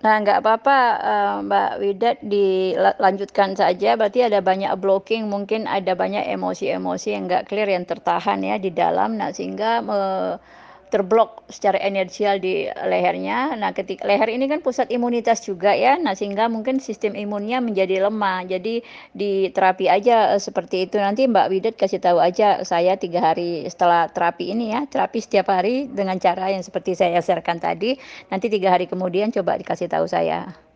Nah, nggak apa-apa, Mbak Widat dilanjutkan saja, berarti ada banyak blocking, mungkin ada banyak emosi-emosi yang nggak clear, yang tertahan ya di dalam, nah sehingga, terblok secara energial di lehernya. Nah, leher ini kan pusat imunitas juga ya, nah sehingga mungkin sistem imunnya menjadi lemah. Jadi di terapi aja, seperti itu. Nanti Mbak Widat kasih tahu aja saya 3 hari setelah terapi ini ya, terapi setiap hari dengan cara yang seperti saya sharekan tadi, nanti 3 hari kemudian coba dikasih tahu saya.